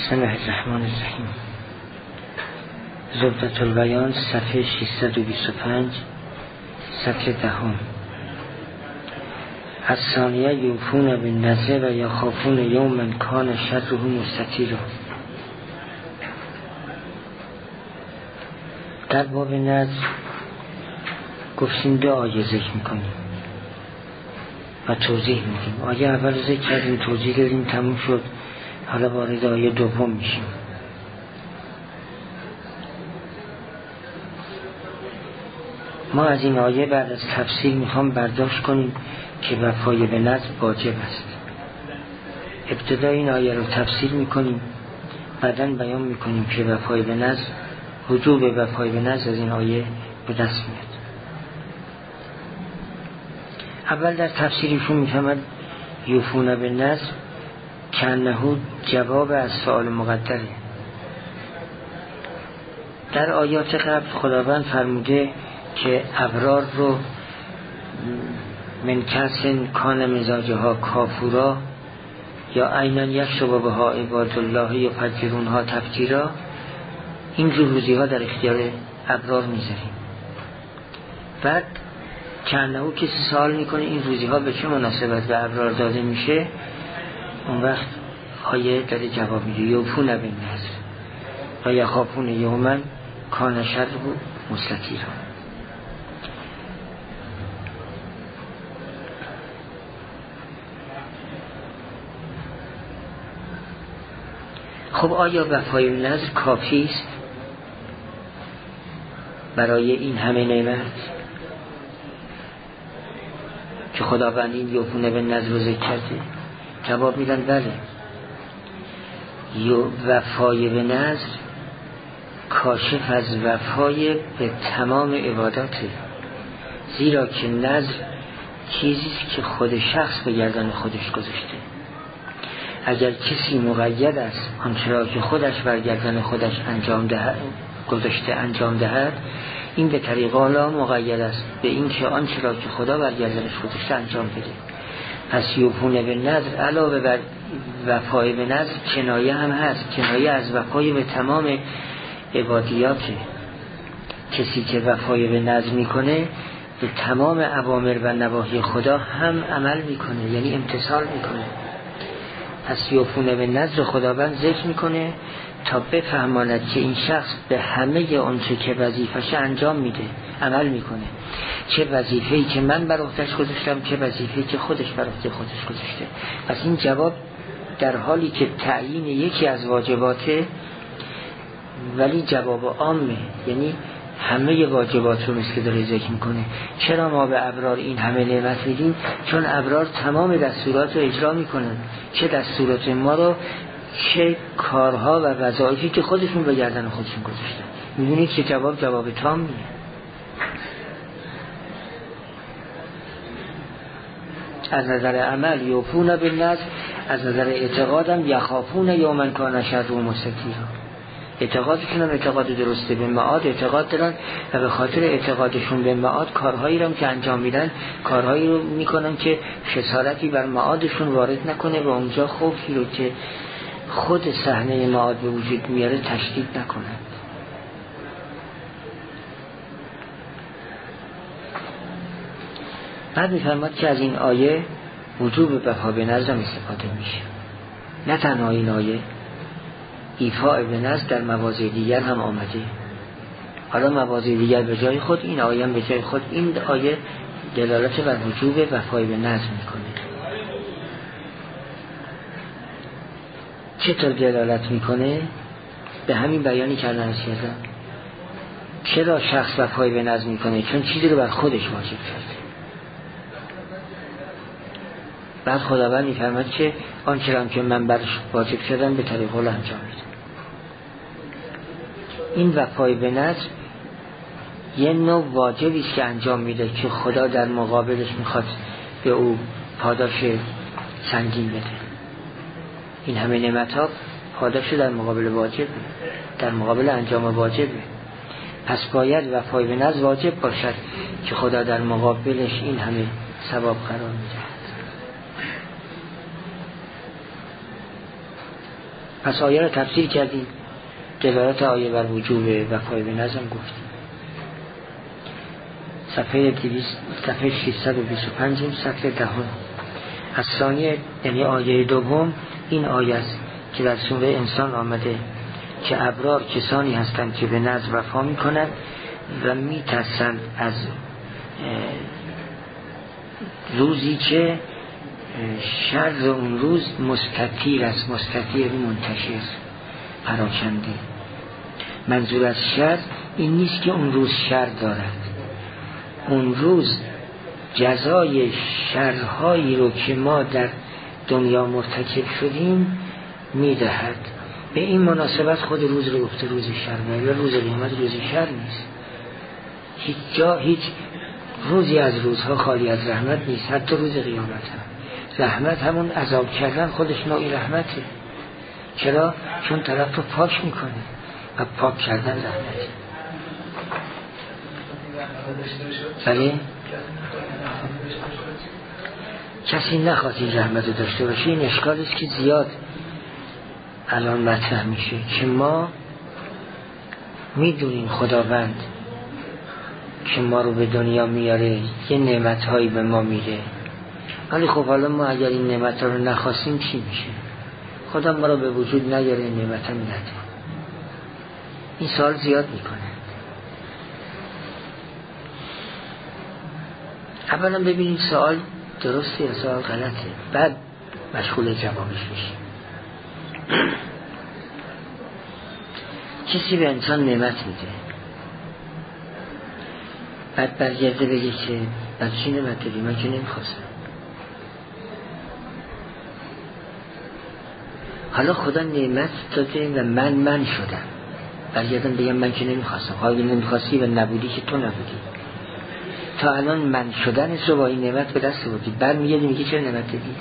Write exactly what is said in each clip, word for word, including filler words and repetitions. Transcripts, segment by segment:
بسم الله الرحمن الرحیم. زبدة البیان صفحه ششصد و بیست و پنج، سطر دهم. الثانیه یوفون بالنذر و یخافون یوما کان شره مستطیرا. در باب نذر گفتیم دو آیه ذکر میکنیم و توضیح میدیم. آیه اول ذکر کردیم، توضیح دادیم، تموم شد. حالا وارد آیه دوم میشیم. ما از این آیه بعد از تفسیر میخوام برداشت کنیم که وفای به نذر واجب است. ابتدا این آیه رو تفسیر میکنیم، بعداً بیان میکنیم که وفای به نذر، وجوب وفای به نذر از این آیه به دست میاد. اول در تفسیرشون میفهمد یوفون بالنذر کانه جواب از سؤال مقدره. در آیات قبل خداوند فرموده که ابرار رو من کسن کان مزاجها کافورا یا عینان یشرب بها عباد الله یا فجرونها تفجیرا، این روزی ها در اختیار ابرار میذاریم. بعد کانه کسی سوال میکنه این روزی ها به چه مناسبت به ابرار داده میشه، اون وقت آیه داره جواب میده یوفون بالنذر و یخافون یوما کان شره مستطیرا. خب آیا وفای نذر کافی است برای این همه نعمت که خداوند این یوفون بالنذر رو ذکر کرده؟ جواب میدن بله. وفای به نذر کاشف از وفای به تمام عباداته، زیرا که نذر چیزیست که خود شخص به گردن خودش گذاشته. اگر کسی مقید است آنچه را که خودش بر گردن خودش انجام دهد گذاشته انجام دهد، این به طریق الله مقید است به این که آنچه را که خدا بر گردنش گذاشته انجام بده. پس یوفون بالنذر علاوه بر وفای به نذر کنایه هم هست، کنایه از وفای به تمام عبادیاته. کسی که وفای به نذر میکنه به تمام اوامر و نواهی خدا هم عمل میکنه، یعنی امتثال میکنه. پس یوفون بالنذر خداوند ذکر میکنه تا بفهماند که این شخص به همه آنچه که وظیفه‌اش انجام میده عمل میکنه، چه وظیفه‌ای که من بر عهده‌اش گذاشتم، چه وظیفه‌ای که خودش بر عهده خودش گذاشته. پس این جواب در حالی که تعیین یکی از واجباته، ولی جواب عامه، یعنی همه واجبات رو مثل که داره ذکر میکنه. چرا ما به ابرار این همه نعمت میدیم؟ چون ابرار تمام دستورات رو اجرا میکنن، چه دستورات ما رو، چه کارها و وظایفی که خودشون به گردن خودشون گذاشتن. میدونید که جواب جواب تامیه. از نظر عمل یوفون بالنذر، از نظر اعتقادم یخافون یوما کان شره مستطیرا. اعتقادشون هم اعتقاد درسته، به معاد اعتقاد دارن و به خاطر اعتقادشون به معاد کارهایی رو که انجام میدن، کارهایی رو میکنن که خسارتی بر معادشون وارد نکنه و اونجا خوفی رو که خود صحنه معاد به وجود میاره تشدید نکنن. بعد میفرماد که از این آیه وجوب وفا به نذر استفاده میشه. نه تنها این آیه، ایفاء به نذر در مواضع دیگر هم آمده. حالا مواضع دیگر به جای خود، این آیه هم به جای خود. این آیه دلالت بر وجوب وفای به نذر میکنه. چطور دلالت میکنه؟ به همین بیانی که الان کردم. چرا شخص وفای به نذر میکنه؟ چون چیزی رو بر خودش واجب کرده. بعد خداوند میفرماد که آنچه را که من برش واجب کردم به طریق الله انجام میدم. این وفای به نذر یه نوع واجبی است که انجام میده که خدا در مقابلش میخواد به او پاداش سنگین بده. این همه نعمت ها پاداش در مقابل واجب، در مقابل انجام واجبه. پس باید وفای به نذر واجب باشد که خدا در مقابلش این همه ثواب قرار میده. پس آیه رو تفسیر کردیم، دلالت آیه بر وجوب وفای به نظم گفتیم. صفحه دویست صفحه ششصد و بیست و پنج سطر دهم. از ثانیه یعنی آیه دوم این آیه است که در سوره انسان آمده که ابرار کسانی هستند که به نظر وفا میکنند و میترسند از روزی که شر اون روز مستطیر است. مستطیر منتشر، پراکنده. منظور از شر این نیست که اون روز شر دارد، اون روز جزای شرهایی رو که ما در دنیا مرتکب شدیم میدهد. به این مناسبت خود روز رو گفته روز شر، ولی روز قیامت روز شر نیست. هیچ جا هیچ روزی از روزها خالی از رحمت نیست، حتی روز قیامت هم. رحمت همون عذاب کردن خودش نوعی رحمته. چرا؟ چون طرف رو پاک میکنه و پاک کردن رحمته. بله؟ کسی نخواد این رحمت رو داشته باشه. این اشکالی است که زیاد الان مطرح میشه که ما میدونیم خداوند که ما رو به دنیا میاره، یه نعمتهایی به ما میده، ولی خب حالا ما اگر این نعمتها رو نخواستیم چی میشه؟ خدا ما رو به وجود نیاره، این نعمتها میده. این سوال زیاد میکنه. اولا ببینید سوال درسته یا سوال غلطه، بعد مشغول جوابش میشه. کسی به انسان نعمت میده، بعد برگرده بگه که بعد چی نعمت دادی؟ من که نمیخواستم. حالا خدا نعمت داده و من من شدم، برگردم بگم من که نمیخواستم. حالا نمیخواستی و نبودی که تو نبودی. تا الان من شدن تو با این نعمت به دست بودی، بعد میگه میگه چرا نعمت دادی؟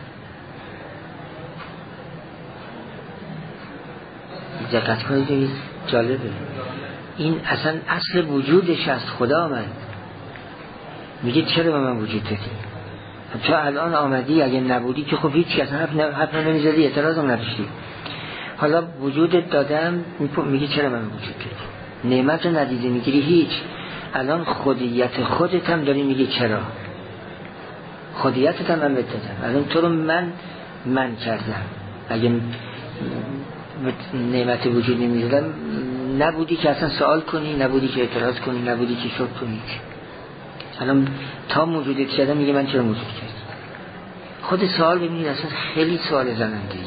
دقت کنید، جالبه. این اصلا اصل وجودش از خدا آمد. میگه چرا به من وجود دادی؟ تو الان آمدی، اگه نبودی که خب هیچ کس حرف نمیزدی، اعتراض هم نداشتی. حالا وجودت دادم، میگه چرا من وجود دادی؟ نعمت رو ندیده میگیری هیچ. الان خودیت خودت هم داری میگه چرا؟ خودیتت هم من بهت دادم، الان تو رو من من کردم. اگه نعمت وجود نمیدادم نبودی که اصلا سوال کنی، نبودی که اعتراض کنی، نبودی که شک کنی. الان تا موجودت کردم میگه من چرا موجود کردم؟ خود سوال ببینید اصلا خیلی سوال زننده‌ایه.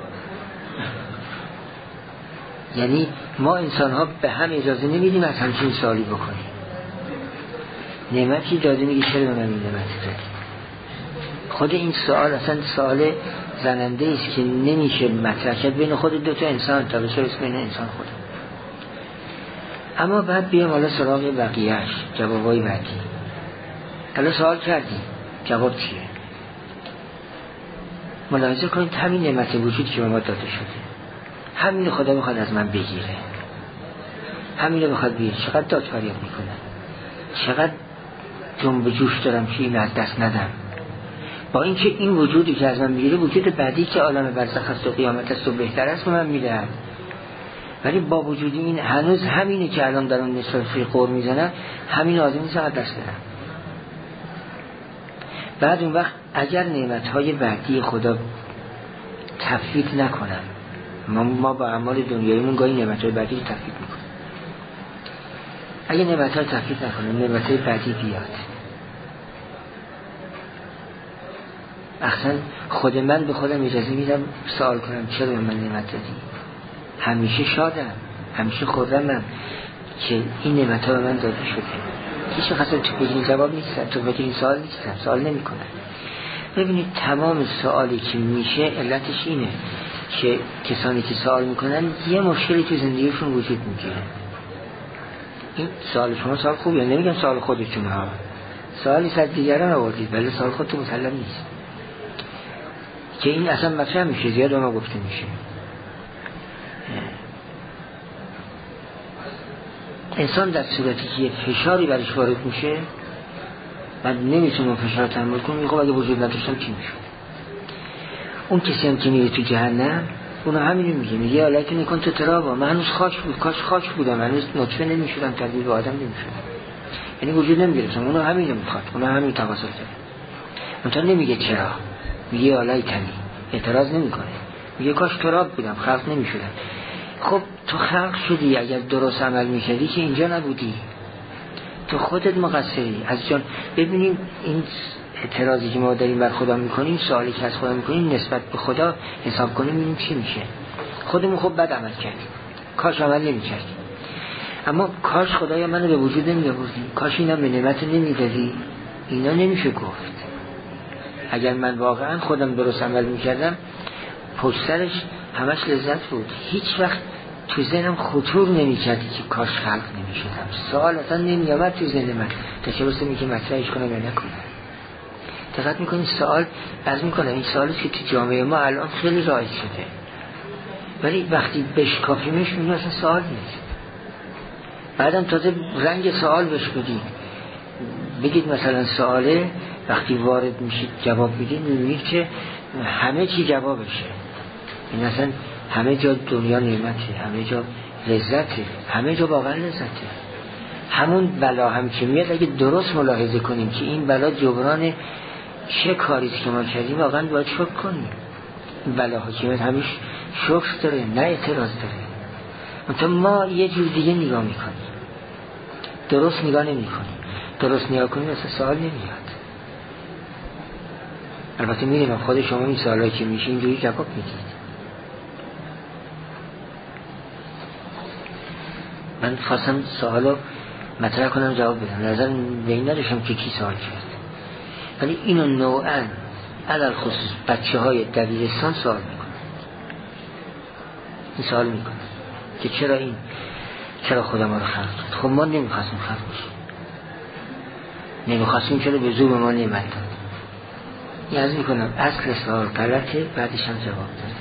یعنی ما انسان ها به هم اجازه نمیدیم از همچین سوالی بکنیم. نعمتی داده میگه چرا به من این نعمت دادی؟ خود این سوال اصلا سوال زننده است که نمیشه مطرح کرد بین خود دو تا انسان تا بشه بین انسان خود. اما بعد بیام حالا سراغ بقیهش، جوابای بعدی. حالا سوال کردیم، جواب چیه؟ ملاحظه کنید همین نعمت وجود که به ما داده شده، همین خدا میخواد از من بگیره، همین رو میخواد بگیره. چقدر دادفریاد میکنه، چقدر جنب جوش دارم که این از دست ندم. با اینکه این وجودی که از من میگیره وجود بعدی که عالم برزخ است و قیامت است و بهتر است به من میده، ولی با وجود این هنوز همینه که الان در اون نصفی قور میزنن، همین آدمی نیست از دست بدم. بعد اون وقت اگر نعمتهای بعدی خدا تفویت نکنم، ما, ما با اعمال دنیاییمون گاهی نعمتهای بعدی رو تفویت میکنیم. اگر نعمتهای تفویت نکنم، نعمتهای بعدی بیاد، اصلا خود من به خودم اجازه میدم سوال کنم چرا به من نعمت دادی؟ همیشه شادم، همیشه خودمم که این نعمتها به من داده شده. هیچ وقت تو بگین جواب نیستم، تو بگین سوال نیستم، سوال نمی کنم. ببینید تمام سوالی که میشه علتش اینه که کسانی که سوال میکنن یه مشکلی تو زندگیشون وجود میگیره. این سوال شما سوال خوبیه، نمیگم سوال خودتون ها، سوالی صد دیگران آوردید ولی سوال خودتون مسلم نیست که این اصلا مطرح میشه، زیاد به ما گفته میشه. انسان در صورتی که فشاری برش وارد میشه من نمیتونم فشار تحمل کنم، خب اگه وجود نداشتم چی میشد؟ اون کسی هم که میره تو جهنم اون همین میگه، میگه الکی نکن تو ترابا، من هنوز خاک بود، کاش خاک بودم، هنوز نطفه نمیشدم، تبدیل به آدم نمیشدم، یعنی وجود نمیگرفتم. اون همین میخواد، اون همین تقاضا داره. اونطور نمیگه چرا، میگه الایتنی، اعتراض نمیکنه، میگه کاش تراب بودم، خلق نمیشدم. خب تو خلق شدی، اگر درست عمل میکردی که اینجا نبودی، تو خودت مقصری. از جان ببینیم این اعتراضی که ما داریم بر خدا میکنیم، سوالی که از خدا میکنیم نسبت به خدا حساب کنیم ببینیم چی میشه. خودمون خب بد عمل کردیم، کاش عمل نمیکردیم، اما کاش خدایا منو به وجود نمیآوردی، کاش اینم به نعمت نمیدادی، اینا نمیشه گفت. اگر من واقعا خودم درست عمل میکردم پشت سرش همش لذت بود، هیچ وقت تو ذهنم خطور نمیکردی که کاش خلق نمیشدم، سوال اصلا نمیامد تو ذهن من تا چه برسه میگه مطرحش کنم یا نکنم. دقت میکنید سوال از میکنم این سوالی که تو جامعه ما الان خیلی رایج شده، ولی وقتی بشکافیمش میگه اصلا سوال نیست. بعدم تازه رنگ سوال بهش بدید، بگید مثلا سواله، وقتی وارد میشید جواب میدید میبینید که همه چی جوابشه. این اصلا همه جا دنیا نعمته، همه جا لذته، همه جا واقعا لذته. همون بلا هم که میاد اگه درست ملاحظه کنیم که این بلا جبران چه کاریست که ما کردیم، واقعا باید شکر کنیم. این بلاها که میاد همیش شکر داره، نه اعتراض داره. منطقه ما یه جور دیگه نگاه میکنیم، درست نگاه نمی کنیم. درست نگاه کنیم اصلا سوال نمیاد. البته میدونم خود شما این سوالایی که میشه اینجوری جواب میدید. من خواستم سوالو مطرح کنم جواب بدم، نظر به این نداشتم که کی سوال کرد، ولی اینو نوعاً علل خصوص بچه های دبیرستان سوال میکنن. این سوال میکنن که چرا این چرا خدا ما رو خلق کرد. خب ما نمیخواستیم خلق بشیم، نمیخواستیم، چرا به زور ما نعمت داد. یعنی از میکنم اصل سوال غلطه، بعدش هم جواب داد.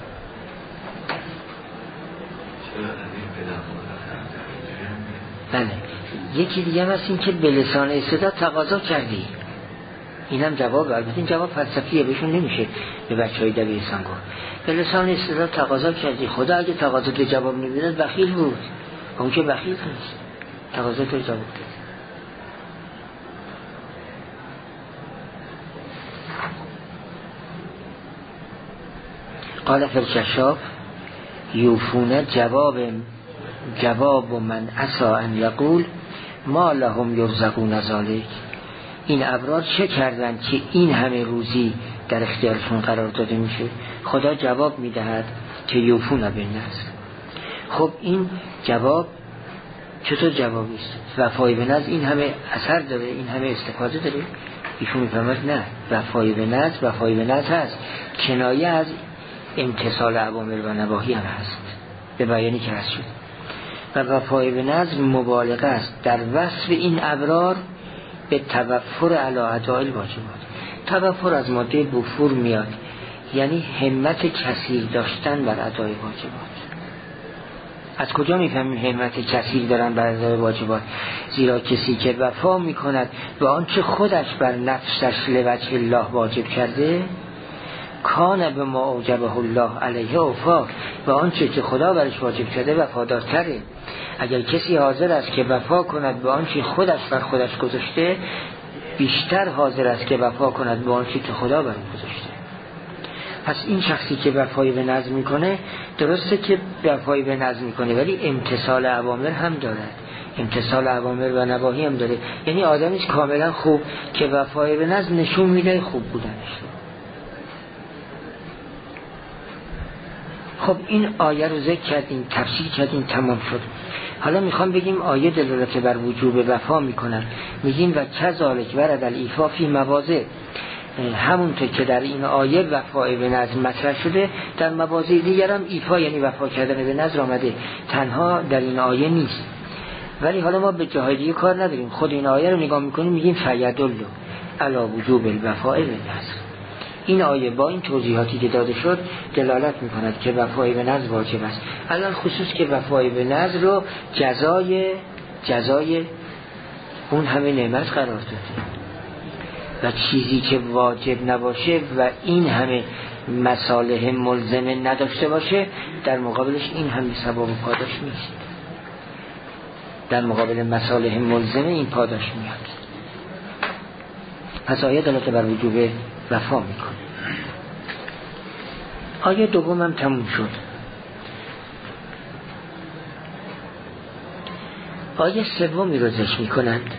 بله. یکی دیگه هم هست این که به لسان استعداد تقاضا کردی، این هم جواب. البته این جواب فلسفیه، بهشون نمیشه به بچه های دبیرستان گفت. به لسان استعداد تقاضا کردی، خدا اگه تقاضا تو جواب نمیداد بخیل بود، اون که بخیل نیست، تقاضا تو جواب داد. قال فرکشاف یوفونه جواب جواب من عسا ان یقول ما لهم یرزقون ذلک. این ابرار چه کردن که این همه روزی در اختیارشون قرار داده میشه؟ خدا جواب میدهد که یوفون بالنذر. خب این جواب چطور جوابی است؟ وفای به نذر این همه اثر داره، این همه استفاده داره؟ ایشون میفهمد نه، وفای به نذر وفای به نذر هست، کنایه از امتثال اوامر و نواهی هم هست، به بیانی که هست شد. و وفای به نذر مبالغه است در وصف این ابرار به توفر علی اداء الواجبات. توفر از ماده بفور میاد، یعنی همت کثیر داشتن بر ادای واجبات. از کجا میفهمیم همت کثیر دارن بر ادای واجبات؟ زیرا کسی که وفا میکند و آنچه خودش بر نفسش لوجه الله واجب کرده، کان به ما اوجبه الله علیه وفا، و آنچه که خدا برش واجب کرده وفادارتره. اگر کسی حاضر است که وفا کند به آنچه خودش بر خودش گذاشته، بیشتر حاضر است که وفا کند به آنچه که خدا بر گذاشته. پس این شخصی که وفای به نذر میکنه، درسته که وفای به نذر میکنه ولی امتثال اوامر هم دارد، امتثال اوامر و نواهی هم داره. یعنی آدمی است کاملا خوب که وفای به نذر نشون میده خوب بودنش. خب این آیه رو ذکر کردیم، تفسیر کردیم، تمام شد. حالا میخوام بگیم آیه دلالت بر وجوب وفا میکنن. میگیم و کذالک ورد الایفا فی مواضع، همونطور که در این آیه وفای به نذر مطرح شده، در مواضع دیگر هم ایفا یعنی وفا کردن به نذر آمده، تنها در این آیه نیست. ولی حالا ما به جاهای دیگه کار نداریم، خود این آیه رو نگاه میکنیم، میگیم فیدل علی وجوب الوفاء بالنذر. این آیه با این توضیحاتی که داده شد دلالت میکند که وفای به نذر واجب است. الان خصوص که وفای به نذر رو جزای جزای اون همه نعمت قرار داده، و چیزی که واجب نباشه و این همه مصالح ملزمه نداشته باشه، در مقابلش این هم ثواب و پاداش نیست. در مقابل مصالح ملزمه این پاداش میاد. پس آیه دلالت بر وجوب وفا میکنه. آیه دوم هم تموم شد. آیه سومی رو ذکر میکنند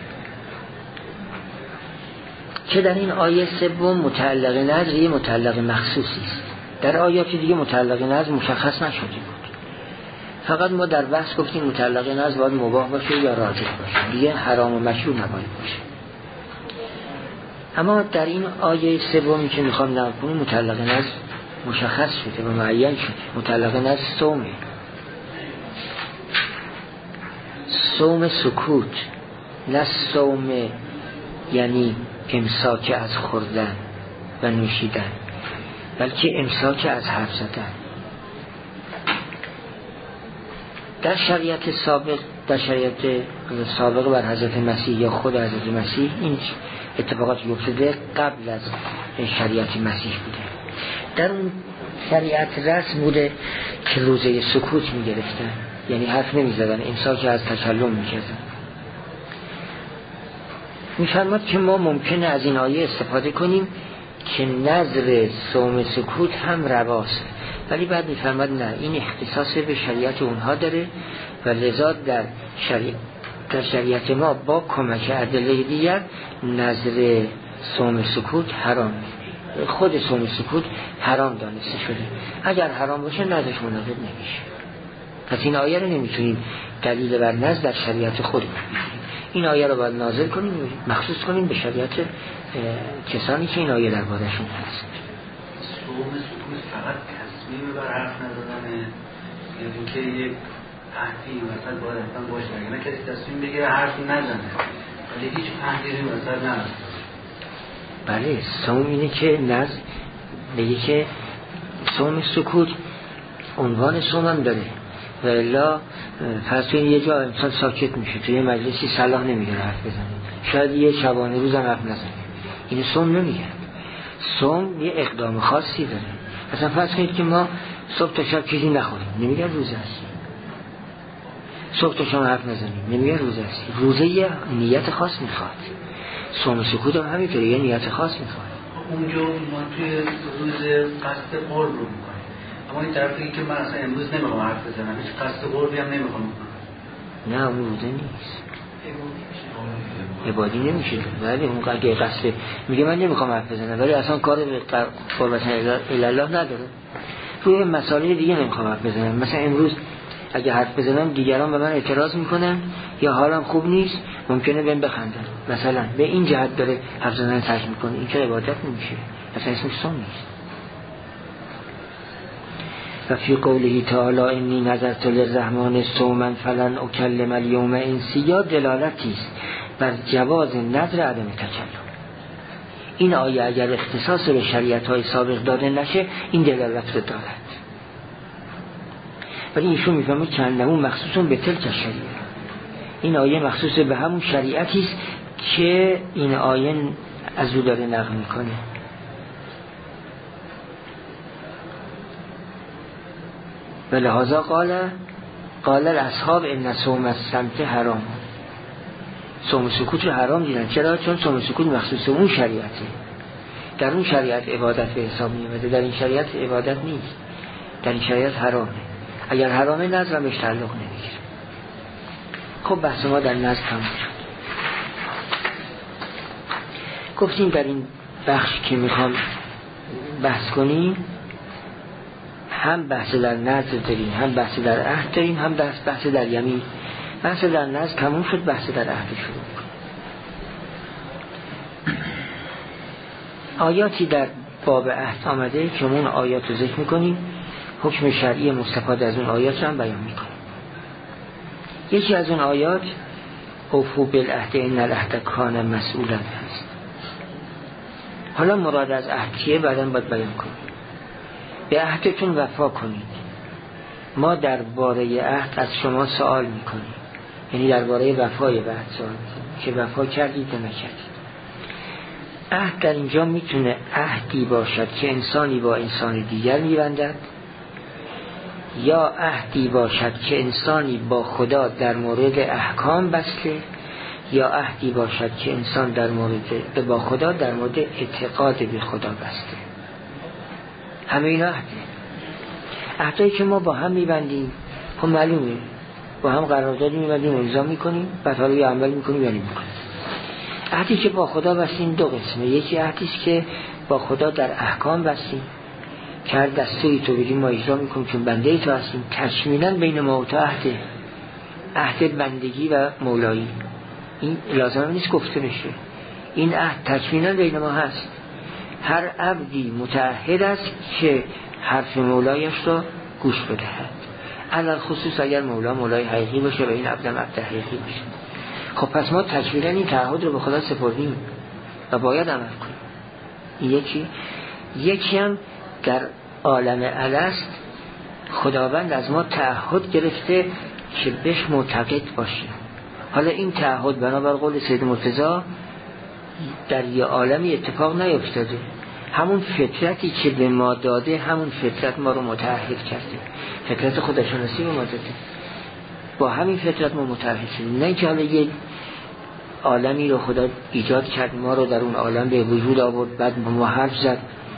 که در این آیه سوم متعلق نظر یه متعلق مخصوصی است. در آیات دیگه متعلق نظر مشخص نشده بود. فقط ما در بحث گفتیم متعلق نظر باید مباح باشه یا راجح باشه، دیگه حرام و مشروع نباید باشه. اما در این آیه سومی که میخوام نقل کنیم متعلق نظر مشخص شده و معین شده. متعلق نظر صومه، صوم سکوت، نه صوم یعنی امساک از خوردن و نوشیدن، بلکه امساک از حرف زدن. در شریعت سابق، در شریعت سابق بر حضرت مسیح یا خود حضرت مسیح این اتفاقات افتاده قبل از شریعت مسیح بوده. در اون شریعت رسم بوده که روزه سکوت می گرفتن، یعنی حرف نمی زدن، امساک از تکلم می کردن. می فرماد که ما ممکنه از این آیه استفاده کنیم که نظر صوم سکوت هم رواست، ولی بعد می فرماد نه، این اختصاص به شریعت اونها داره و لذا در شریعت در شریعت ما با کمک ادله دیگر نظر صوم سکوت حرام، خود صوم سکوت حرام دانسته شده. اگر حرام باشه نظرش مناسب نمیشه. پس این آیه رو نمیتونیم دلیل بر نظر در شریعت خود بگیریم. این آیه رو باید نازل کنیم، مخصوص کنیم به شریعت کسانی که این آیه در بارشون هست. صوم سکوت فقط تصمیم بر حرف نزدنه یا اینکه یک تحقیقی مثلا باید اصلا باشه، اگر نه کسی تصمیم بگیره حرف نزنه ولی هیچ تحقیقی مثلا نه. بله، صوم اینه که نزد بگه که صوم سکوت عنوان صوم هم داره و الا فرض کنید یه جا انسان ساکت میشه، توی یه مجلسی صلاح نمیگه حرف بزنه، شاید یه شبانه روز هم حرف نزنه، این صوم نمیگه. صوم یه اقدام خاصی داره. مثلا فرض کنید که ما صبح تا شب چیزی نخوریم، نمیگه روزه است. صبح تا شب حرف نزنیم، نمیگه روزه است. روزه یه نیت خاص میخواد. صوم سکوت هم همینطوره، یه نیت خاص میخواد. اونجا ما توی روز قصد قرب رو میکنیم، اما این طرفی که من اصلا امروز نمیخوام حرف بزنم، هیچ قصد قربی هم نمیخوام بکنم. نه اون روزه نیست، عبادی نمیشه. ولی اون اگه قصد میگه من نمیخوام حرف بزنم ولی اصلا کار به قربت الله نداره، روی مسائل دیگه نمیخوام حرف بزنم. مثلا امروز اگه حرف بزنم دیگران به من اعتراض میکنن یا حالم خوب نیست، ممکنه بهم بخندن، مثلا به این جهت داره حرف زدن ترک میکنه، این که عبادت نمیشه، اصلا اسمش صوم نیست. و فی قوله تعالی انی نذرت للرحمن صوما فلن اکلم الیوم انسیا دلالتی است بر جواز نذر عدم تکلم. این آیه اگر اختصاص به شریعت های سابق داده نشه این دلالت رو دارد، ولی ایشون میفهمه که انه مخصوص به تلک شریعه، این آیه مخصوص به همون شریعتی است که این آیه از او داره نقل میکنه. و لحاظا قال قال الاصحاب ان صوم الصمت حرام، صوم سکوت رو حرام دیدن. چرا؟ چون صوم سکوت مخصوص اون شریعته، در اون شریعت عبادت به حساب میاد، در این شریعت عبادت نیست، در این شریعت حرامه. اگر حرامه نظر بهش تعلق نمیگیره. خب بحث ما در نظر تمام شد. گفتیم در این بخش که میخوام بحث کنیم هم بحث در نظر داریم، هم بحث در عهد داریم، هم بحث بحث در یمین. بحث در نظر تموم شد، بحث در عهد شروع کنیم. آیاتی در باب عهد آمده که اون آیات رو ذکر میکنیم، حکم شرعی مستفاد از اون آیات رو هم بیان میکنیم. یکی از اون آیات اوفوا بالعهد ان العهد کان مسئولا هست. حالا مراد از عهد چیه بعداً باید بیان کنیم. به عهدتون وفا کنید. ما درباره عهد از شما سوال میکنیم، یعنی درباره وفای عهد سوال میکنیم که وفا کردید یا نکردید. عهد در اینجا میتونه عهدی باشد که انسانی با انسان دیگر میبندد، یا عهدی باشد که انسانی با خدا در مورد احکام بسته، یا عهدی باشد که انسان در مورد با خدا در مورد اعتقاد به خدا بسته. همه اینا عهده. عهدایی که ما با هم میبندیم خب معلومه، با هم قرارداد میبندیم، امضا میکنیم، بعد حالا یا عمل میکنیم یا نمیکنیم. عهدی که با خدا بستیم دو قسمه. یکی عهدی است که با خدا در احکام بستیم که هر دستوری تو بدیم ما اجرا میکنیم چون بنده تو هستیم. تشمیلا بین ما و تو عهده، عهد بندگی و مولایی. این لازم نیست گفته بشه، این عهد تشمیلا بین ما هست. هر عبدی متعهد است که حرف مولایش را گوش بدهد، علل خصوص اگر مولا مولای حقیقی باشه و این عبدم عبد حقیقی باشه. خب پس ما تکمیلا این تعهد رو به خدا سپردیم و باید عمل کنیم. این یکی. یکی هم در عالم الست خداوند از ما تعهد گرفته که بهش معتقد باشیم. حالا این تعهد بنابر قول سید مرتضی در یه عالمی اتفاق نیفتاده. همون فطرتی که به ما داده، همون فطرت ما رو متعهد کرده. فطرت خداشناسی به ما داده، با همین فطرت ما متعهد شدیم. نه که حالا یه عالمی رو خدا ایجاد کرد، ما رو در اون عالم به وجود آورد، بعد ما حرف زد،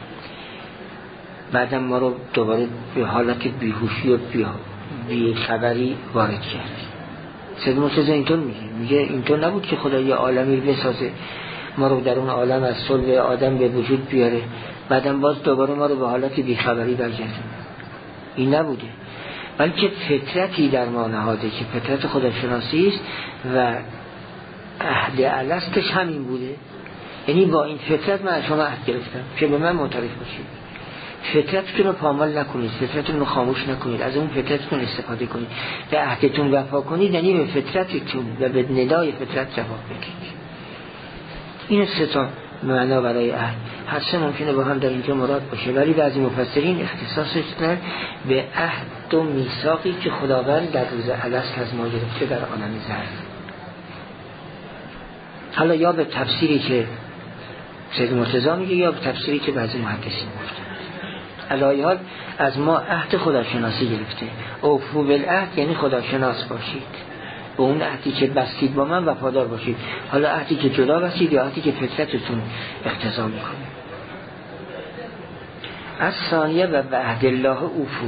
بعدم ما رو دوباره به حالت بیهوشی و بی خبری وارد کرد. سید مرتضی اینطور میگه میگه اینطور نبود که خدا یه عالمی بسازه، ما رو در اون عالم از صلب آدم به وجود بیاره، بعدم باز دوباره ما رو به حالت بیخبری برگردونه. این نبوده، بلکه فطرتی در ما نهاده که فطرت خداشناسی است و عهد الستش همین بوده. یعنی با این فطرت من از شما عهد گرفتم که به من معترف باشید، فطرتتون رو پامال نکنید، فطرتتون رو خاموش نکنید، از اون فطرتتون استفاده کنید، به عهدتون وفا کنید، یعنی به فطرتتون و به ندای فطرت جواب بدید. این سه تا معنا برای عهد هر سه ممکنه با هم در اینجا مراد باشه، ولی بعضی مفسرین اختصاصش دادن به عهد و میثاقی که خداوند در روز الست از ما گرفته در عالم ظرف. حالا یا به تفسیری که سید مرتضی میگه یا به تفسیری که بعضی محدثین گفتن. علی حال از ما عهد خداشناسی گرفته. اوفو بالعهد یعنی خداشناس باشید، به اون عهدی که بستید با من وفادار باشید. حالا عهدی که جدا بستید یا عهدی که فطرتتون اقتضا میکنه. از ثانیه و به عهد الله اوفو،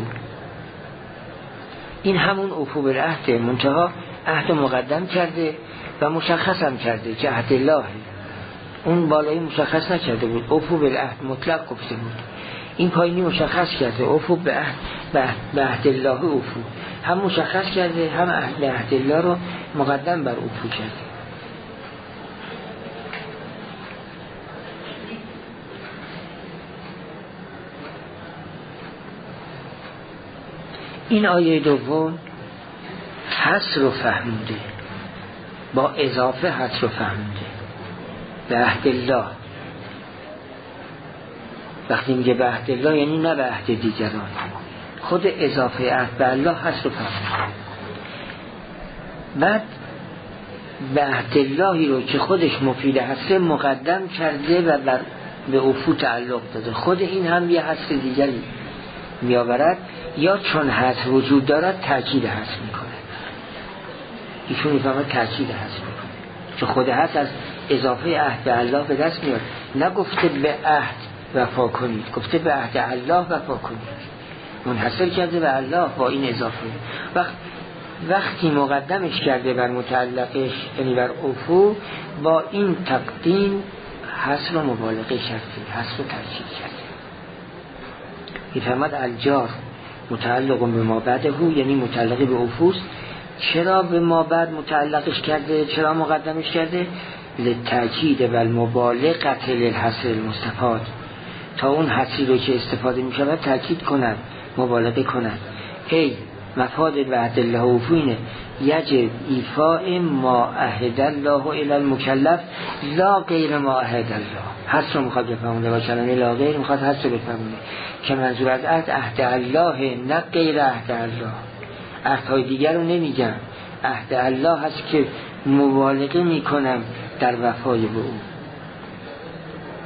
این همون اوفو بالعهد، منتها عهد مقدم کرده و مشخص هم کرده که عهد الله، اون بالایی مشخص نکرده بود، اوفو بالعهد مطلق گفته بود. این پایینی مشخص کرده اوفو به عهد به عهد الله اوفو، هم مشخص کرده هم عهد عهد الله رو مقدم بر اوفو کرده. این آیه دوم حصر رو فهمونده، با اضافه حصر رو فهمونده به عهد الله. وقتی میگه به عهد الله یعنی نه به عهد دیگران، خود اضافه عهد به الله هست رو فهمید. بعد به عهد اللهی رو که خودش مفید هست مقدم کرده و بر به اوفو تعلق داده. خود این هم یه هست دیگری میآورد، یا چون هست وجود دارد تأکید هست میکنه. ایشون میفهمد تأکید هست میکنه، چون خود هست از اضافه عهد به الله به دست میاد. نگفته به عهد وفا کنید، گفته به عهد الله وفا کنید، منحصر کرده به الله با این اضافه. وقت وقتی مقدمش کرده بر متعلقش یعنی بر اوفو، با این تقدیم حصر و مبالغه کرده، حصر و ترکیب کرده. میفهمد الجار متعلق به ما بعده هو، یعنی متعلقی به اوفوست. چرا به ما بعد متعلقش کرده؟ چرا مقدمش کرده؟ لتأکید و المبالغه للحصر المستفاد، تا اون حصری رو که استفاده می شود تأکید کند، مبالغه کند. ای مفاد وعد الله اوفینه یجب ایفاء ما عهد الله الی المکلف لا غیر ما عهد الله. حصر رو میخواد بفهمونه با کلمه لا غیر، میخواد حصر رو بفهمونه که منظور از عهد عهد الله نه غیر عهد الله. عهدهای دیگر رو نمیگم، عهد الله هست که مبالغه میکنم در وفای به او.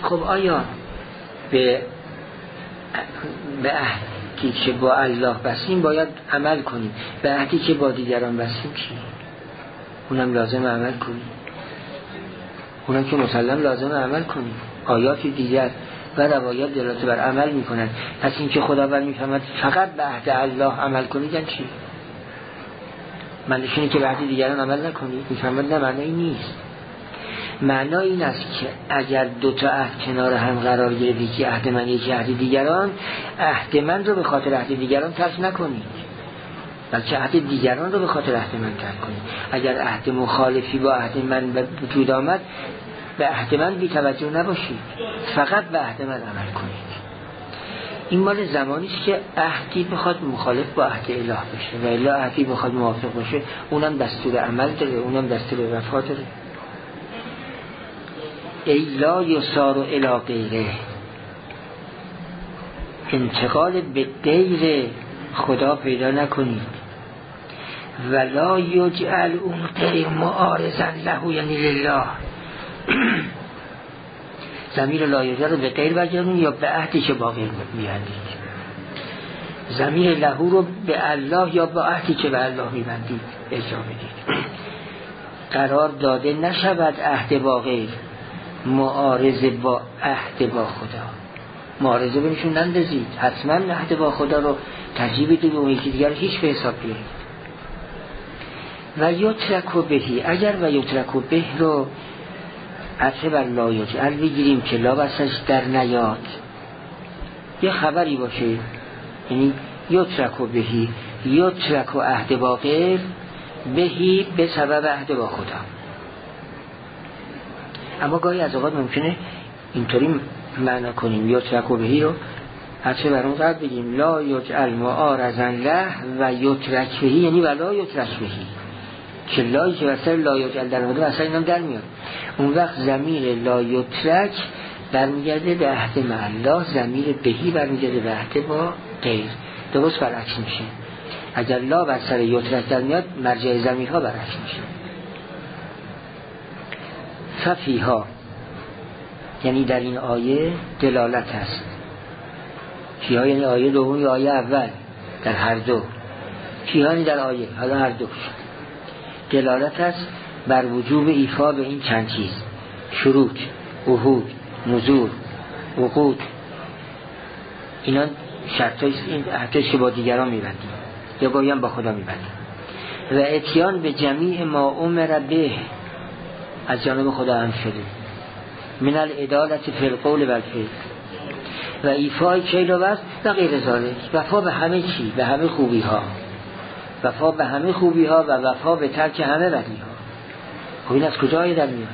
خب آیا به به عهدی که با الله بستیم باید عمل کنیم، به عهدی که با دیگران بستیم چی؟ اونم لازم عمل کنیم، اونم که مسلم لازم عمل کنیم. آیات دیگر و روایات دلالت بر عمل میکنن. پس این که خداوند میفهمد فقط به عهد الله عمل کنید یعنی چی؟ معنیش اینه که به عهد دیگران عمل نکنید؟ میفهمد نه، معنی نیست. معنی این است که اگر دو تا عهد کنار هم قرار گرفت، یکی عهد من یکی عهد دیگران، عهد من رو به خاطر عهد دیگران ترک نکنید، بلکه عهد دیگران رو به خاطر عهد من ترک کنید. اگر عهد مخالفی با عهد من به وجود آمد، به عهد من بی توجه نباشید، فقط به عهد من عمل کنید. این مال زمانی است که عهدی بخواد مخالف با عهد اله بشه و الا عهدی بخواد موافق باشه، اونم دستور عمل داره، اونم دستور وفا داره. ای لا یسار الی غیره، انتقال به غیر خدا پیدا نکنید. ولا یجعل اون غیر معارضا له، یعنی لله. ضمیر لا یجعل رو به غیر برگردون یا به عهدی که با غیر میبندید. ضمیر له رو به الله یا به عهدی که به الله میبندید اجرا بدید. قرار داده نشود عهد با غیر معارضه با عهد با خدا. معارضه بینشون نندازید، حتما عهد با خدا رو ترجیح بدید و اون یکی دیگر هیچ به حساب بیارید. و یترک بهی، اگر و یترک به رو عطف بر لا یجعل بگیریم که لا بسش در نیاد، یه خبری باشه، یعنی یترک بهی، یترک عهد با غیر، بهی به سبب عهد با خدا. اما گاهی از اوقات ممکنه اینطوری معنی کنیم یترک بهی رو عطف بر اون قد بگیم لا یجعل معارضا له و یترک بهی، یعنی ولا یترک بهی، که لایی که وسط لا یجعل در مورد اصلا اینم در میاد. اون وقت ضمیر لا یترک برمیگرده به عهد مع الله، ضمیر بهی برمیگرده به عهد با غیر. درست برعکس میشه. اگر لا بر سر یترک در میاد، مرجع ضمیرها برعکس میشه. ففیها، یعنی در این آیه دلالت هست. فیها یعنی آیه دوم یا آیه اول، در هر دو. فیها یعنی در آیه، حالا هر دو دلالت هست بر وجوب ایفا به این چند چیز: شروط، عهود، نذور، عقود. اینا شرطایی است، این عهدی که با دیگران می‌بندیم یا گاهی هم با خدا می‌بندیم. و اتیان به جمیع ما امر به، از جانب خدا هم شده، من العدالت فی القول و الفعل، و ایفای کیل و وزن و غیر ذالک، وفا به همه چی، به همه خوبی ها، وفا به همه خوبی ها و وفا به ترک همه بدی ها. خب این از کجای در میاد؟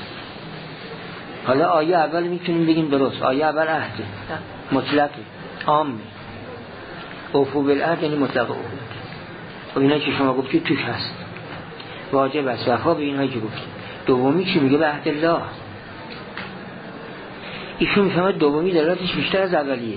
حالا آیه اول میتونیم بگیم درست، آیه اول عهده مطلقه، عامه، اوفو بالعهد یعنی مطلق عهد. خب اینا که شما گفتید توش هست، واجب است وفا به اینهایی که گفتید. دومی چی میگه؟ به عهد الله. ایشون میفهمد دومی دلالتش بیشتر از اولیه،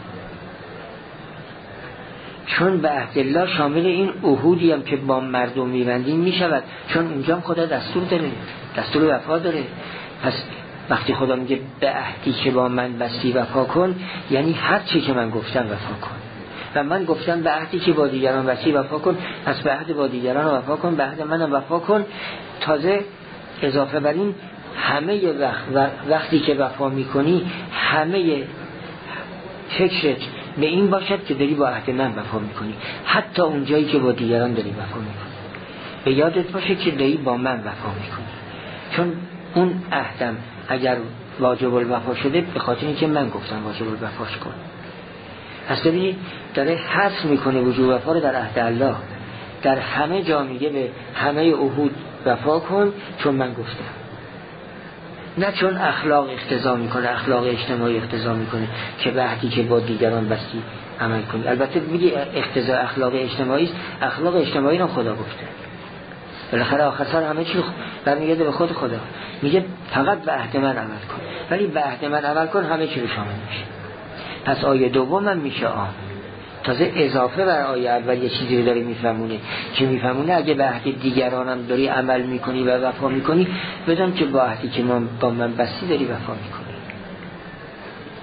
چون به عهد الله شامل این عهودی هم که با مردم میبندیم میشود، چون اونجا هم خدا دستور داره، دستور وفا داره. پس وقتی خدا میگه به عهدی که با من بستی وفا کن، یعنی هر چی که من گفتم وفا کن. و من گفتم به عهدی که با دیگران بستی وفا کن، پس به عهد با دیگران وفا کن، به عهد منم وفا کن. تازه اضافه بر این همه وقت وقتی که وفا میکنی، همه فکرت به این باشد که داری با عهد من وفا میکنی، حتی اون جایی که با دیگران داری وفا میکنی به یادت باشه که داری با من وفا میکنی، چون اون عهدم اگر واجب الوفا شده به خاطر اینکه من گفتم واجب الوفاش کن. پس ببینید داره حث میکنه وجوب وفا رو در عهد الله، در همه جا میگه به همه عهود وفا کن چون من گفتم، نه چون اخلاق اقتضا میکنه، اخلاق اجتماعی اقتضا میکنه که به عهدی که با دیگران بستی عمل کنی. البته میگه اقتضا اخلاق اجتماعی است، اخلاق اجتماعی رو خدا گفته، بالاخره آخر سر همه چی برمیگرده به خود خدا. میگه فقط به عهد من عمل کن، ولی به عهد من عمل کن همه چی رو شامل میشه. پس آیه دوم هم میشه عام، تازه اضافه بر آیه اول یه چیزی رو داره میفهمونه که میفهمونه اگه به عهد دیگران هم داری عمل میکنی و وفا میکنی، بدون که با عهدی که من با من بستی داری وفا میکنی.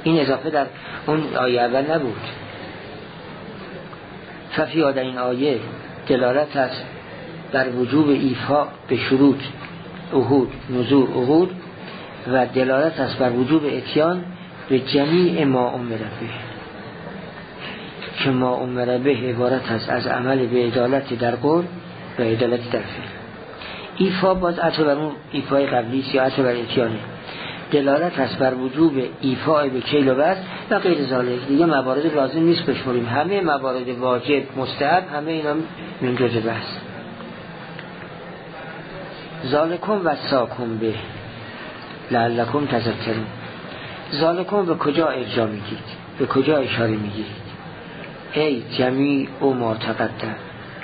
این اضافه در اون آیه اول نبود. ففی در این آیه دلالت است در وجوب ایفا به شروط عهود نذور عقود و دلالت است بر وجوب اتیان به جمیع ما امر به، که ما امر به عبارت است از عمل به عدالت در قول و عدالت در فعل. ایفا باز عطا بر اون ایفای قبلی یا عطا بر اتیانه. دلالت است بر وجوب ایفای به کیل و وزن و غیر ذالک. دیگه موارد لازم نیست بشماریم، همه موارد واجب مستحب همه اینا من جزء بحث. ذالکم وصاکم به لعلکم تذکرون. ذالکم به کجا ارجاع میگید؟ به کجا اشاره میگیرید؟ ای جمیع و ما تقدم،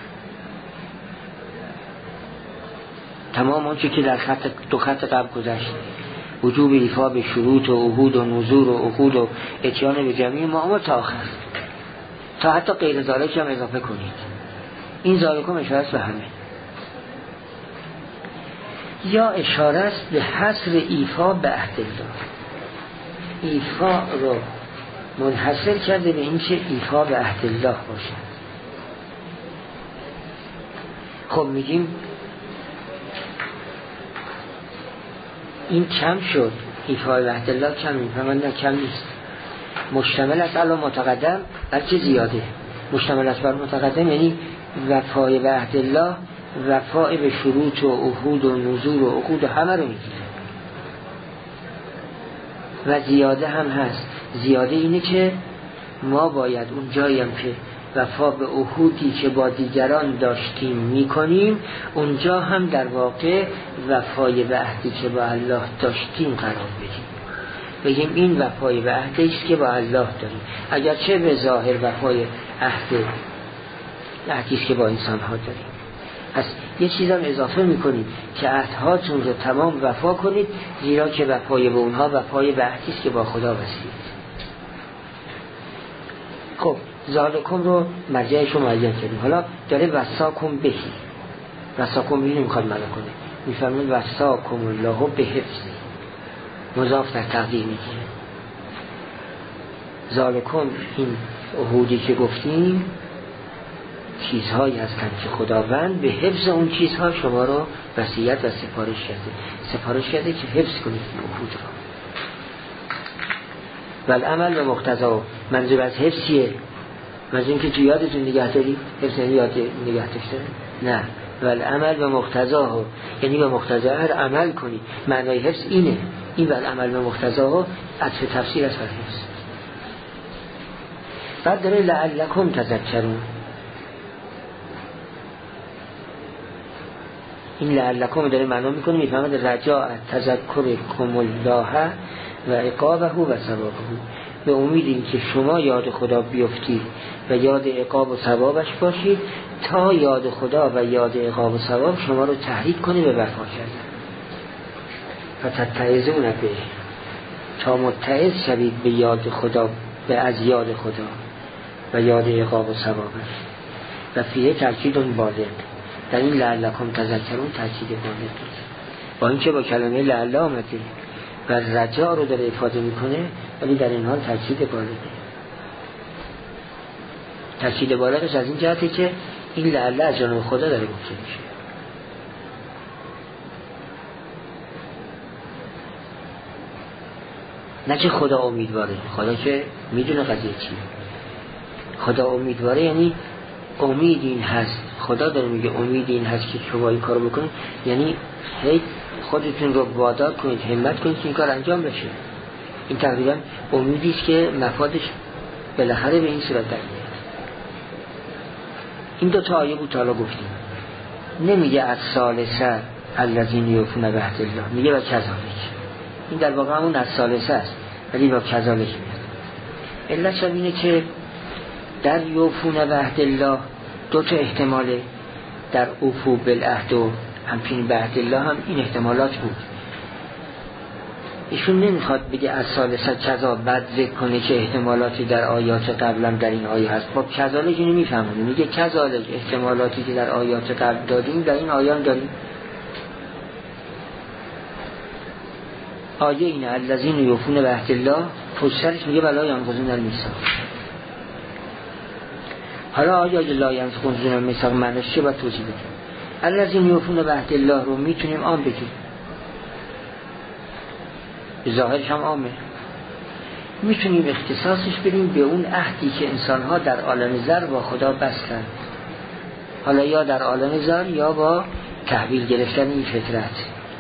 تمام آنچه که در خط دو خط قبل گذشت، وجوب ایفا به شروط و عهود و نذور و عقود و اتیان به جمیع ما امر تا آخر، تا حتی غیر ذالک هم اضافه کنید. این ذالکم اشاره است به همه، یا اشاره است به حصر ایفا به عهد الله. ایفا رو منحصر کرده به این که ایفا به عهد الله باشه. خب میگیم این کم شد، ایفا به عهد الله کم میفهمن، نه کم نیست، مشتمل است علی متقدم، بلکه زیاده. مشتمل است بر متقدم یعنی وفای به عهد الله، وفای به شروط و عهود و نذور و عقود همه رو میگیره. و زیاده هم هست. زیاده اینه که ما باید اون جاییم که وفا به عهودی که با دیگران داشتیم میکنیم، اونجا هم در واقع وفای به عهدی که با الله داشتیم قرار بدیم، بگیم این وفای به عهدی است که با الله داریم، اگرچه به ظاهر وفای عهد عهدی است که با انسان ها داریم. پس یه چیز هم اضافه میکنید که عهدهاتون رو تمام وفا کنید، زیرا که وفای به اونها وفای به عهدی است که با خدا بستید. خب ذالکم رو مرجعش رو معین کردیم. حالا داره وصاکم بهی، وصاکم بهی نمیخواد معنا کنه، میفرمون وصاکم الله به حفظی، مضاف در تقدیر میگیره. ذالکم این عهودی که گفتیم چیزهایی هستند که خداوند به حفظ اون چیزها شما رو وصیت و سفارش کرده، سفارش کرده که حفظ کنید عهود را. ولی عمل و مقتضا، منظور از حفظیه، منظور این که تو یادتون نگه داری، حفظ یعنی یاد نگه داشتن؟ نه، ولی عمل و مقتضا یعنی به مقتضا هر عمل کنی. معنای حفظ اینه، این ولی عمل و مقتضا عطف تفسیر است بر حفظ. بعد داره لعلکم تذکرون. این لعلکم داره معنا میکنه، میفهمد رجاء تذکر کم الله و عقابه و ثوابه، به امید این که شما یاد خدا بیفتید و یاد عقاب و ثوابش باشید، تا یاد خدا و یاد عقاب و ثواب شما رو تحریک کنه به وفا کردن. فتتعظون به، تا متعظ شوید به یاد خدا، به از یاد خدا و یاد عقاب و ثوابش. و فیه تاکید بالغ، در این لعلکم تذکرون تاکید بالغ، با اینکه با کلمه لعل آمده و رجا رو داره افاده میکنه، ولی در این حال تاکید بالغه. تاکید بالغش از این جهته که این لعل از جانب خدا داره گفته میشه. نه که خدا امیدواره، خدا که میدونه قضیه چیه. خدا امیدواره یعنی امید این هست، خدا داره میگه امید این هست که شما این کارو بکنید، یعنی هی خودتون رو وادار کنید، همت کنید که این کار انجام بشه. این تقریبا امیدی است که مفادش بالاخره به این صورت در میاد. این دو تا آیه بود تا حالا گفتیم. نمیگه از ثالثه الذین یوفون بعهد الله، میگه و کذالک. این در واقع همون از ثالثه است، ولی با کذالک میاد. علتش اینه که در یوفون بعهد الله دو تا احتماله، در اوفو بالعهد و همچنین بعهد الله هم این احتمالات بود. ایشون نمیخواد بگه از ثالثه کذا بعد ذکر کنه که احتمالاتی در آیات قبلم در این آیه هست. با کذالک اینو میفهمونه، میگه کذالک احتمالاتی که در آیات قبل دادیم در این آیه هم داریم. آیه اینه الذین یوفون بعهد الله، پشترش میگه ولا ینقضون المیثاق. حالا آیا لا ینقضون المیثاق معنیش چه؟ باید توضیح بدیم. الذین یوفون بعهد الله رو میتونیم عام بگیم، به ظاهرش هم عامه، میتونیم اختصاصش بدیم به اون عهدی که انسانها در عالم زر با خدا بستن، حالا یا در عالم زر یا با تحویل گرفتن این فطرت.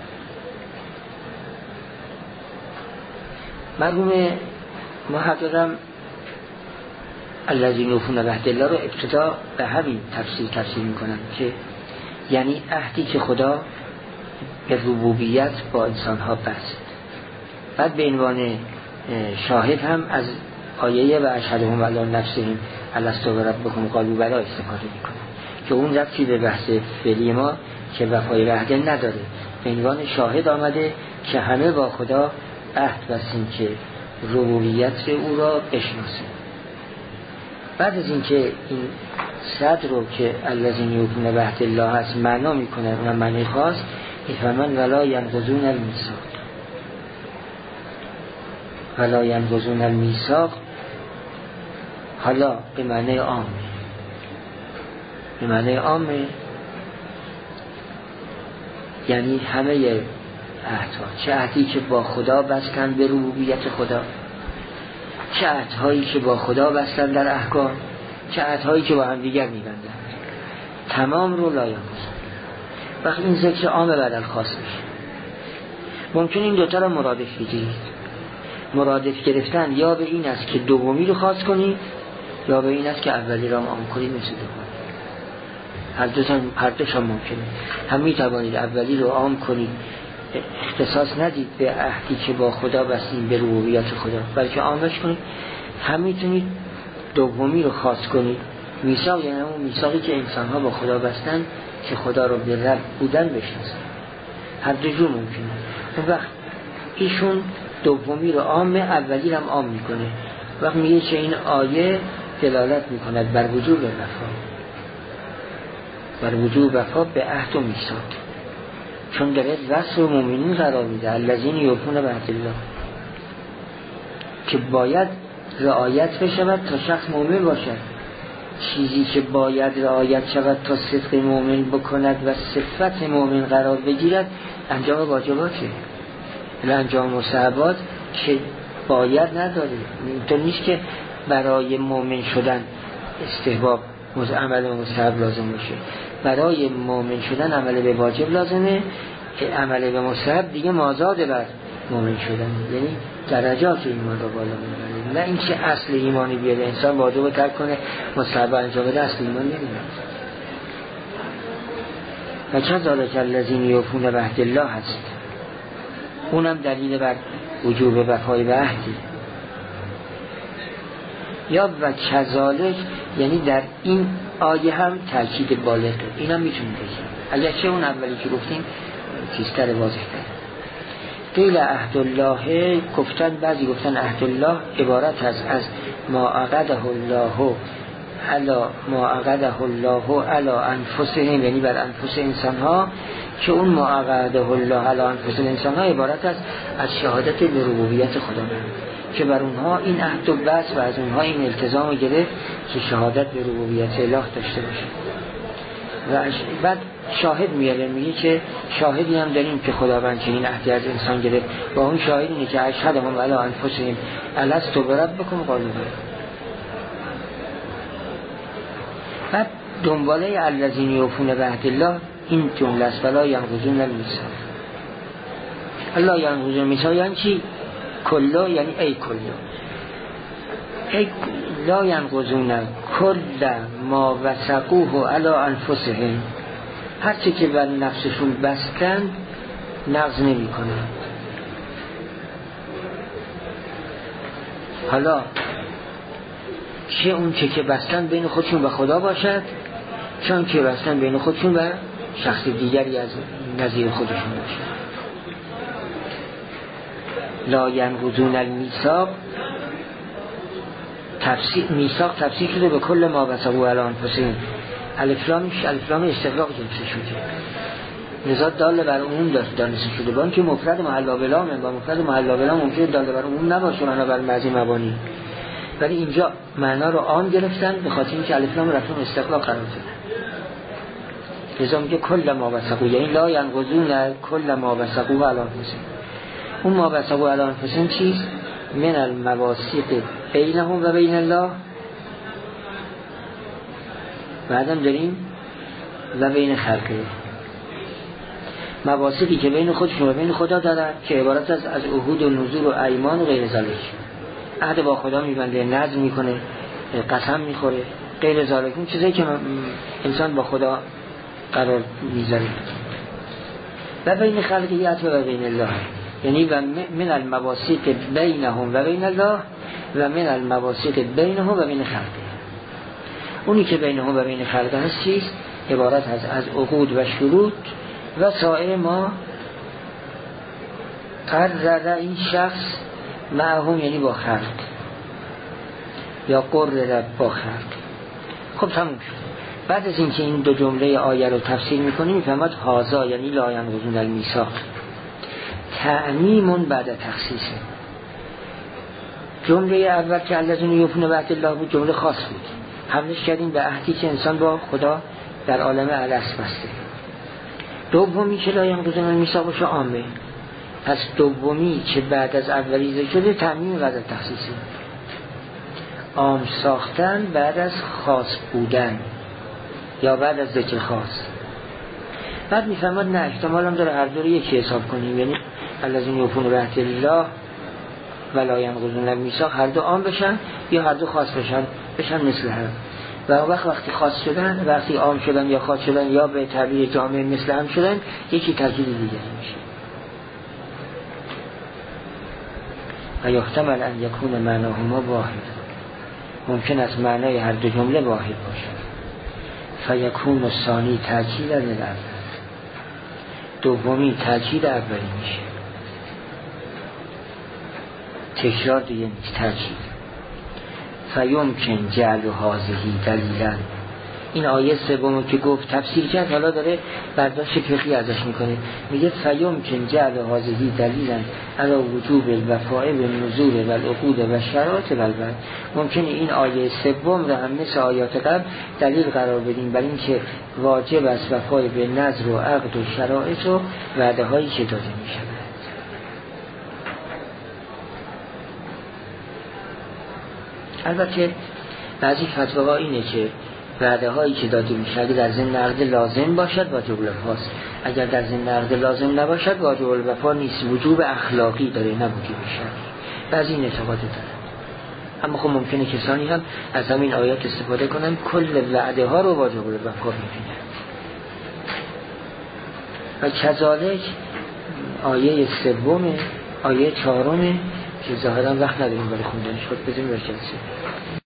مرحوم محققم الذین یوفون بعهد الله رو ابتدا به همین تفسیر تفسیر میکنن که یعنی عهدی که خدا به ربوبیت با انسانها بست. بعد به عنوان شاهد هم از آیه و اشهدهم علی نفسهم الست بربکم قالوا بلی استفاده میکنن که اون ربطی به بحث فعلی ما که وفای عهد نداره، به عنوان شاهد آمده که همه با خدا عهد بستیم که ربوبیت او را بشناسیم. بعد از اینکه این صد رو که الذین یوفون بعهد الله هست معنا میکنه، اون معنی خاص افهمن ولا ینقضون المیثاق. ولا ینقضون المیثاق حالا به معنی عامه، به معنی عامه یعنی همه عهدها، چه عهدی که با خدا بستن به ربوبیت خدا، چه عهدهایی که با خدا بستن در احکام، چه عهدهایی که با هم دیگر می‌بندن، تمام رو لا ینقضون. وقتی این ذکر عامه بدل خاص میشه، ممکن این دوتا رو مرادف بگیرید. مرادف گرفتن یا به این است که دومی رو خاص کنید یا به این است که اولی رو عام کنید، مثل دومی. هر دوتان هر دوشان ممکنه. هم میتوانید اولی رو عام کنید، اختصاص ندید به عهدی که با خدا بستیم به ربوبیت خدا، بلکه عامش کنید. هم میتونید دومی رو خاص کنید، میثاق یعنی اون میثاقی که انسان‌ها با خدا بستن که خدا رو به رب بودن بشناسن. هر دو جور ممکنه. اون وقت ایشون دومی رو عام، اولی رو هم عام میکنه. وقت میگه که این آیه دلالت میکند بر وجوب وفا، بر وجوب وفا به عهد و میثاق، چون داره وصف مومنین قرار میده الذین یوفون بعهد الله، که باید رعایت بشود تا شخص مومن باشد. چیزی که باید رعایت شود تا صدق مومن بکند و صفت مومن قرار بگیرد انجام واجباته، انجام مستحبات که باید نداره. اینطور نیست که برای مومن شدن استحباب عمل مستحب لازم باشه. برای مومن شدن عمل به واجب لازمه، که عمل به مستحب دیگه مازاد بر مومن شدن، یعنی درجات ایمان رو بالا میبره. نه اینکه اصل ایمانی بیاره انسان واجب رو ترک کنه مستحب انجام بده، اصل ایمان نمیاد. و کذالک الذین یوفون بعهد الله هست، اونم دلیل بر وجوب وفای به عهدی. یا و کذالک یعنی در این آیه هم تاکید بالغ، این هم میتونیم بگیم اگرچه اون اولی که گفتیم چیزتر واضح‌تر. قیل عهد الله، گفتن بعضی گفتن عهد الله عبارت است از ما عقده الله علی ما عقده الله علی انفسهم، یعنی بر انفس انسان ها، که اون ما عقده الله علی انفس انسان ها عبارت است از شهادت به ربوبیت خدا، که بر اونها این عهد و بس و از اونها این التزام گرفت که شهادت به ربوبیت الله داشته باشه. و بعد شاهد میاره، میگه که شاهدی هم داریم که خداوند چنین عهدی از انسان گرفت و اون شاهد اینه که اشهدهم علی انفسهم الست بربکم قالوا بلی. بعد دنباله الذین یوفون بعهد الله این جمله است ولا ینقضون المیثاق. الله ینقضون المیثاق یعنی چی؟ کلا یعنی ای کلا، ای لا ینقضون کل ما وثقوه علی انفسهم، هر چی که بر نفسشون بستن نقض نمی کنن. حالا چه اون چه که بستن بین خودشون و خدا باشد، چون که بستن بین خودشون و شخص دیگری از نظیر خودشون باشد. لا ینقضون المیثاق، تفسیر میثاق تفسیر شده به کل ما وثقوه علی انفسهم. الف لامش الف لام استغراق جنسه شده. لذا دال بر عموم دانسته شده. با اینکه مفرد محلا بلامه، با مفرد محلا بلام ممکنه دال بر عموم نباشه معنا بر بعضی مبانی، ولی اینجا معنا رو عام گرفتن به خاطر اینکه الف لام رفتن استقلال قرار دادن. لذا میگه کل ما وسقوا، یعنی لا ینقضون کل ما وسقوا علی انفسهم. اون ما وسقوا علی انفسهم چیست؟ من المواثیق بینهم و بین الله. بعدم داریم و بین خلقه، مواثیقی که بین خودشون و بین خدا دارن که عبارت از از عهود و نذور و ایمان و غیر ذالک. عهد با خدا میبنده، نذر میکنه، قسم میخوره، غیر ذالک، اون چیزایی که انسان با خدا قرار میذاره. و بین خلقیت و بین الله، یعنی و من المواثیق بینهم و بین الله و من المواثیق بینهم و بین خلقه. اونی که بینهم و بین خلقه هست چیست؟ عبارت از از عقود و شروط و سایر ما قرر این شخص معهم، یعنی با خلق، یا قرر با خلق. خب تموم شد. بعد از اینکه این دو جمله آیه رو تفسیر میکنیم میفهمد هازا یعنی لا ینقضون المیثاق تعمیم بعد تخصیص. جمله اول که الذین یوفون بعهد الله بود جمله خاص بود، حملش کردیم به عهدی که انسان با خدا در عالم الست بسته. دومی که لا ینقضون المیثاق باشه عامه، پس دومی که بعد از اولی ذکر شده تعمیم بعد از تخصیصه. عام ساختن بعد از خاص بودن یا بعد از ذکر خاص. بعد میفهمد نه احتمال هم داره هر دو رو یکی حساب کنیم، یعنی الذین یوفون بعهد الله و لا ینقضون المیثاق هر دو عام بشن یا هر دو خاص بشن بشن مثل هم. و وقت وقتی خاص شدن، وقتی عام شدن یا خاص شدن یا به تعبیر جامع مثل هم شدن، یکی ترکیب دیگه میشه. و یحتمل ان یکون معناهما واحد، ممکن است معنای هر دو جمله واحد باشه. فیکون الثانی تاکید از الاول، دومی تاکید اولی میشه، تکرار دیگه نیست، تاکید. فیمکن جعل هذه دلیلا، این آیه سومو که گفت تفسیر کرد حالا داره برداشت فقهی ازش میکنه، میگه فیمکن جعل هذه دلیلا علی وجوب الوفاء بالنذور والعقود والشرائط والوعد. ممکنه این آیه سوم رو هم مثل آیات قبل دلیل قرار بدیم بر این که واجب است وفای به نذر و عقد و شرایط و وعده هایی که داده میشه. البته بعضی فتواها اینه که وعده هایی که داده میشه اگر در ضمن عقد لازم باشد واجب الوفاست، اگر در ضمن عقد لازم نباشد واجب الوفا نیست، وجوب اخلاقی داره نه وجوب شرعی. بعضی این اعتقاد دارن. اما خب ممکنه کسانی هم از همین آیات استفاده کنن کل وعده ها رو واجب الوفا می‌دونن. و کذالک آیه سوم، آیه چهارم که ظاهرا وقت نداریم برای خوندنش، خود بزنیم برکت